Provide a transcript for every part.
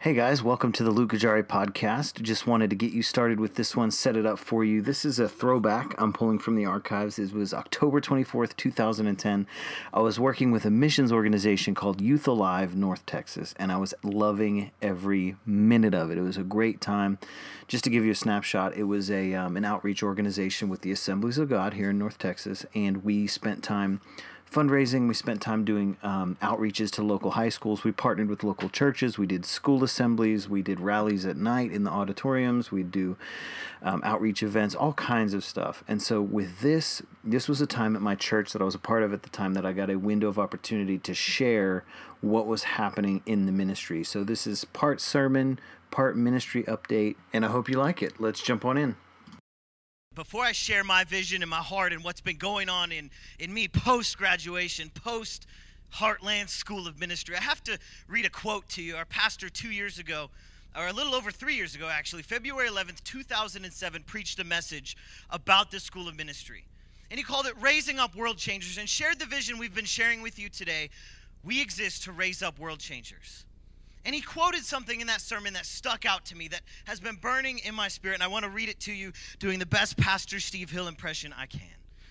Hey guys, welcome to the Luke Gajari podcast. Just wanted to get you started with this one, set it up for you. This is a throwback I'm pulling from the archives. It was October 24th, 2010. I was working with a missions organization called Youth Alive, North Texas, and I was loving every minute of it. It was a great time. Just to give you a snapshot, it was an outreach organization with the Assemblies of God here in North Texas, and we spent time fundraising. We spent time doing outreaches to local high schools. We partnered with local churches. We did school assemblies. We did rallies at night in the auditoriums. We'd do outreach events, all kinds of stuff. And so with this was a time at my church that I was a part of at the time that I got a window of opportunity to share what was happening in the ministry. So this is part sermon, part ministry update, and I hope you like it. Let's jump on in. Before I share my vision and my heart and what's been going on in me post-graduation, post-Heartland School of Ministry, I have to read a quote to you. Our pastor 2 years ago, or a little over 3 years ago actually, February 11th, 2007, preached a message about the School of Ministry. And he called it Raising Up World Changers and shared the vision we've been sharing with you today. We exist to raise up world changers. And he quoted something in that sermon that stuck out to me, that has been burning in my spirit, and I want to read it to you doing the best Pastor Steve Hill impression I can.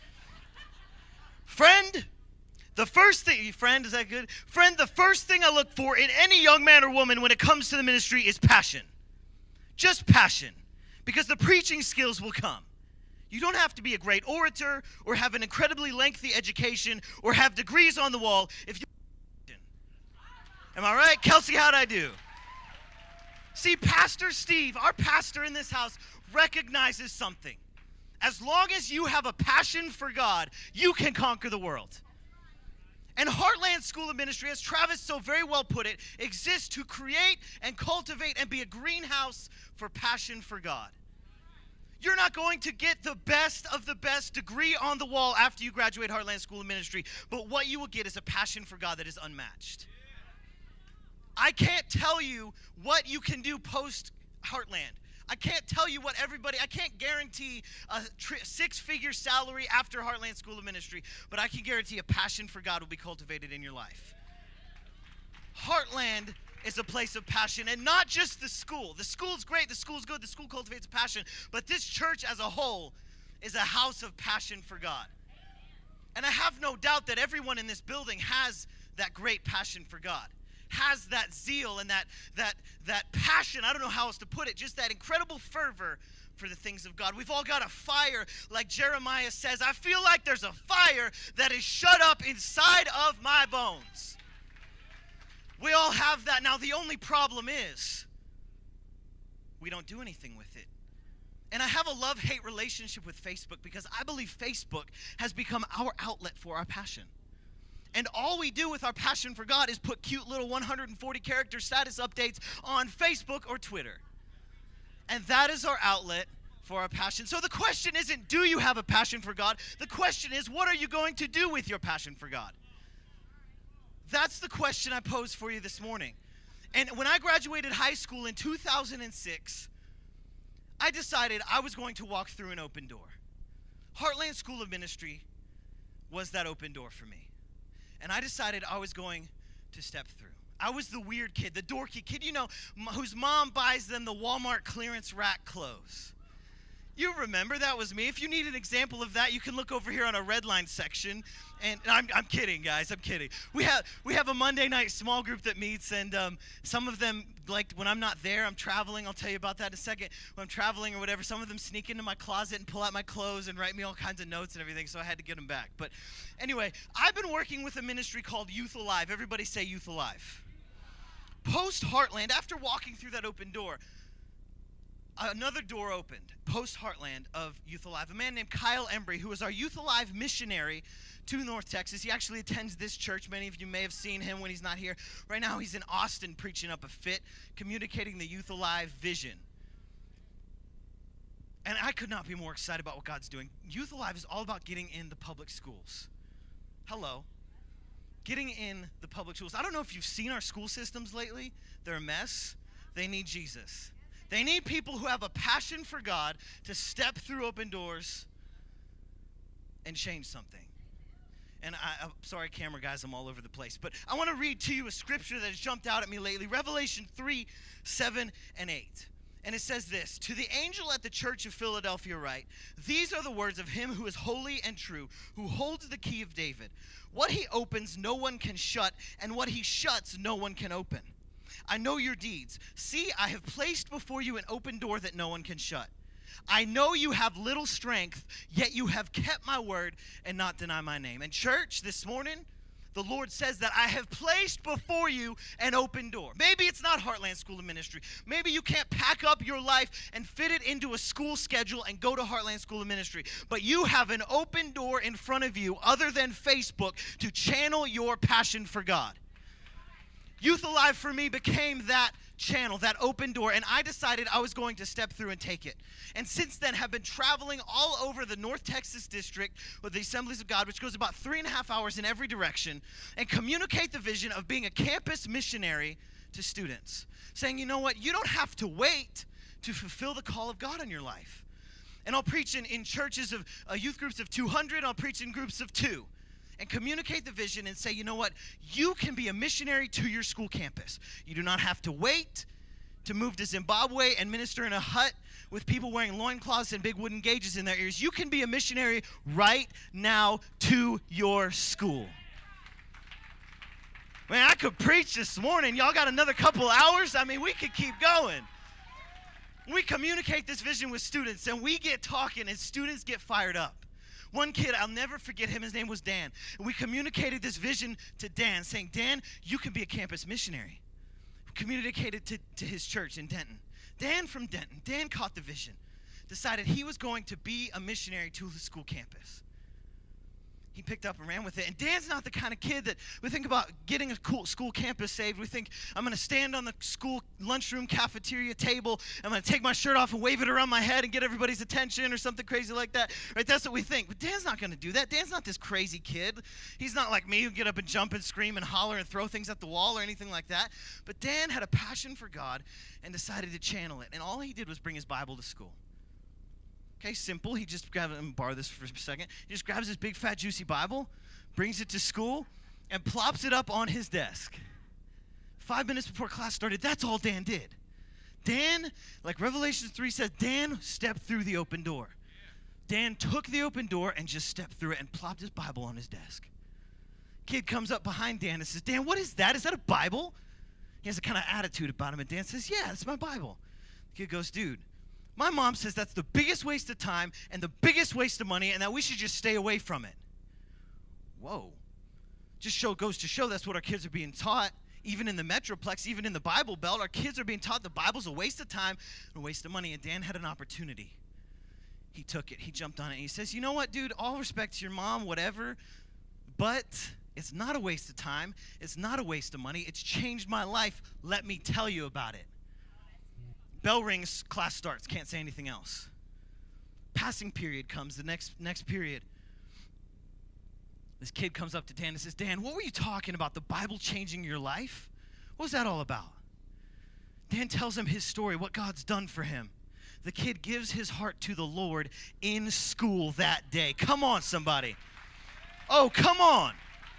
Friend, the first thing I look for in any young man or woman when it comes to the ministry is passion. Just passion, because the preaching skills will come. You don't have to be a great orator or have an incredibly lengthy education or have degrees on the wall if you. Am I right? Kelsey, how'd I do? See, Pastor Steve, our pastor in this house, recognizes something. As long as you have a passion for God, you can conquer the world. And Heartland School of Ministry, as Travis so very well put it, exists to create and cultivate and be a greenhouse for passion for God. You're not going to get the best of the best degree on the wall after you graduate Heartland School of Ministry, but what you will get is a passion for God that is unmatched. I can't tell you what you can do post-Heartland. I can't tell you I can't guarantee a six-figure salary after Heartland School of Ministry, but I can guarantee a passion for God will be cultivated in your life. Heartland is a place of passion, and not just the school. The school's great, the school's good, the school cultivates a passion, but this church as a whole is a house of passion for God. And I have no doubt that everyone in this building has that great passion for God. Has that zeal and that passion, I don't know how else to put it, just that incredible fervor for the things of God. We've all got a fire, like Jeremiah says. I feel like there's a fire that is shut up inside of my bones. We all have that. Now, the only problem is we don't do anything with it. And I have a love-hate relationship with Facebook because I believe Facebook has become our outlet for our passion. And all we do with our passion for God is put cute little 140-character status updates on Facebook or Twitter. And that is our outlet for our passion. So the question isn't, do you have a passion for God? The question is, what are you going to do with your passion for God? That's the question I posed for you this morning. And when I graduated high school in 2006, I decided I was going to walk through an open door. Heartland School of Ministry was that open door for me. And I decided I was going to step through. I was the weird kid, the dorky kid, whose mom buys them the Walmart clearance rack clothes. You remember that was me. If you need an example of that, you can look over here on our red line section. And I'm kidding, guys. I'm kidding. We have a Monday night small group that meets, and some of them, like when I'm not there, I'm traveling. I'll tell you about that in a second. When I'm traveling or whatever, some of them sneak into my closet and pull out my clothes and write me all kinds of notes and everything, so I had to get them back. But anyway, I've been working with a ministry called Youth Alive. Everybody say Youth Alive. Post-Heartland, after walking through that open door, another door opened, post-Heartland of Youth Alive. A man named Kyle Embry, who is our Youth Alive missionary to North Texas. He actually attends this church. Many of you may have seen him when he's not here. Right now he's in Austin preaching up a fit, communicating the Youth Alive vision. And I could not be more excited about what God's doing. Youth Alive is all about getting in the public schools. Hello. Getting in the public schools. I don't know if you've seen our school systems lately. They're a mess. They need Jesus. They need people who have a passion for God to step through open doors and change something. And I'm sorry, camera guys, I'm all over the place. But I want to read to you a scripture that has jumped out at me lately. Revelation 3, 7, and 8. And it says this: "To the angel at the church of Philadelphia write, these are the words of him who is holy and true, who holds the key of David. What he opens, no one can shut, and what he shuts, no one can open. I know your deeds. See, I have placed before you an open door that no one can shut. I know you have little strength, yet you have kept my word and not deny my name." And church, this morning, the Lord says that I have placed before you an open door. Maybe it's not Heartland School of Ministry. Maybe you can't pack up your life and fit it into a school schedule and go to Heartland School of Ministry. But you have an open door in front of you other than Facebook to channel your passion for God. Youth Alive for me became that channel, that open door, and I decided I was going to step through and take it. And since then have been traveling all over the North Texas district with the Assemblies of God, which goes about 3.5 hours in every direction, and communicate the vision of being a campus missionary to students. Saying, you know what, you don't have to wait to fulfill the call of God on your life. And I'll preach in churches of youth groups of 200, I'll preach in groups of 2. And communicate the vision and say, you know what, you can be a missionary to your school campus. You do not have to wait to move to Zimbabwe and minister in a hut with people wearing loincloths and big wooden gauges in their ears. You can be a missionary right now to your school. Man, I could preach this morning. Y'all got another couple hours? I mean, we could keep going. We communicate this vision with students, and we get talking, and students get fired up. One kid, I'll never forget him, his name was Dan. And we communicated this vision to Dan, saying, Dan, you can be a campus missionary. We communicated to his church in Denton. Dan from Denton, Dan caught the vision, decided he was going to be a missionary to the school campus. He picked up and ran with it. And Dan's not the kind of kid that we think about getting a cool school campus saved. We think, I'm going to stand on the school lunchroom cafeteria table. I'm going to take my shirt off and wave it around my head and get everybody's attention or something crazy like that. Right? That's what we think. But Dan's not going to do that. Dan's not this crazy kid. He's not like me who get up and jump and scream and holler and throw things at the wall or anything like that. But Dan had a passion for God and decided to channel it. And all he did was bring his Bible to school. Okay, simple. He just grabs, let me borrow this for a second. He just grabs his big, fat, juicy Bible, brings it to school, and plops it up on his desk. 5 minutes before class started, that's all Dan did. Dan, like Revelation 3 says, Dan stepped through the open door. Dan took the open door and just stepped through it and plopped his Bible on his desk. Kid comes up behind Dan and says, Dan, what is that? Is that a Bible? He has a kind of attitude about him, and Dan says, yeah, it's my Bible. The kid goes, dude, my mom says that's the biggest waste of time and the biggest waste of money and that we should just stay away from it. Whoa. Goes to show that's what our kids are being taught. Even in the Metroplex, even in the Bible Belt, our kids are being taught the Bible's a waste of time and a waste of money. And Dan had an opportunity. He took it. He jumped on it. And he says, you know what, dude? All respect to your mom, whatever. But it's not a waste of time. It's not a waste of money. It's changed my life. Let me tell you about it. Bell rings, class starts, can't say anything else. Passing period comes, the next period. This kid comes up to Dan and says, Dan, what were you talking about, the Bible changing your life? What was that all about? Dan tells him his story, what God's done for him. The kid gives his heart to the Lord in school that day. Come on, somebody. Oh, come on.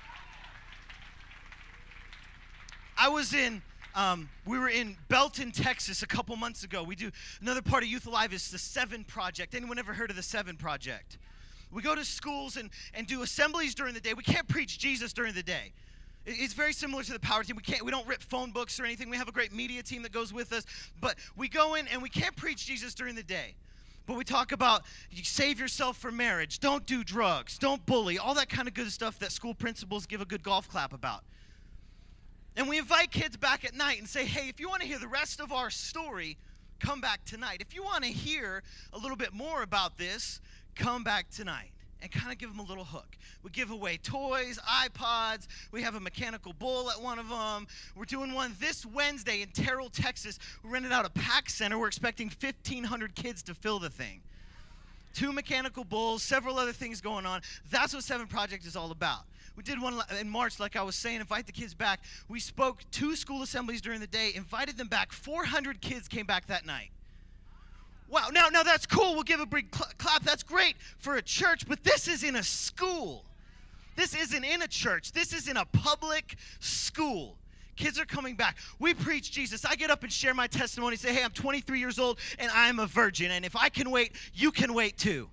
We were in Belton, Texas a couple months ago. We do another part of Youth Alive is the 7 Project. Anyone ever heard of the 7 Project? We go to schools and do assemblies during the day. We can't preach Jesus during the day. It's very similar to the power team. We don't rip phone books or anything. We have a great media team that goes with us. But we go in and we can't preach Jesus during the day. But we talk about you save yourself for marriage. Don't do drugs. Don't bully. All that kind of good stuff that school principals give a good golf clap about. And we invite kids back at night and say, hey, if you want to hear the rest of our story, come back tonight. If you want to hear a little bit more about this, come back tonight. And kind of give them a little hook. We give away toys, iPods. We have a mechanical bull at one of them. We're doing one this Wednesday in Terrell, Texas. We rented out a pack center. We're expecting 1,500 kids to fill the thing. 2 mechanical bulls, several other things going on. That's what 7 Project is all about. We did one in March, like I was saying, invite the kids back. We spoke 2 school assemblies during the day, invited them back. 400 kids came back that night. Wow, now that's cool. We'll give a big clap. That's great for a church, but this is in a school. This isn't in a church. This is in a public school. Kids are coming back. We preach Jesus. I get up and share my testimony, say, hey, I'm 23 years old and I'm a virgin. And if I can wait, you can wait too.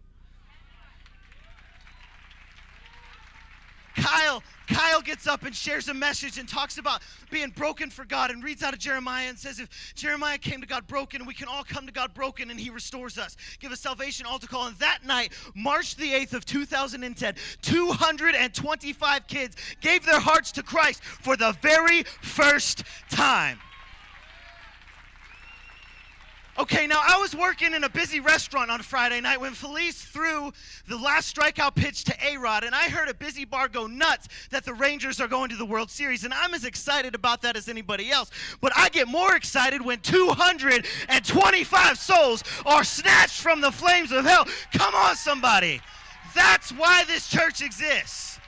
Kyle gets up and shares a message and talks about being broken for God and reads out of Jeremiah and says, if Jeremiah came to God broken, we can all come to God broken and he restores us. Give a salvation altar call. And that night, March the 8th of 2010, 225 kids gave their hearts to Christ for the very first time. Okay, now I was working in a busy restaurant on Friday night when Felice threw the last strikeout pitch to A-Rod, and I heard a busy bar go nuts that the Rangers are going to the World Series, and I'm as excited about that as anybody else. But I get more excited when 225 souls are snatched from the flames of hell. Come on, somebody. That's why this church exists.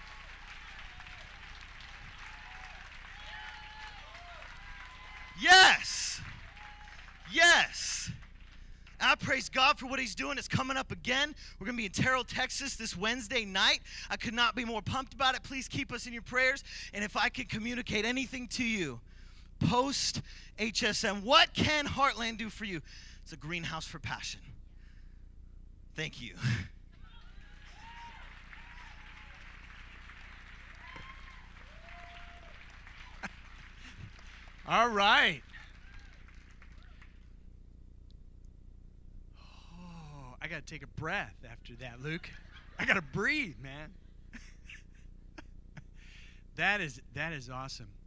Yes. Yes. I praise God for what he's doing. It's coming up again. We're going to be in Terrell, Texas this Wednesday night. I could not be more pumped about it. Please keep us in your prayers. And if I can communicate anything to you, post HSM, what can Heartland do for you? It's a greenhouse for passion. Thank you. All right. I got to take a breath after that, Luke. I got to breathe, man. That is awesome.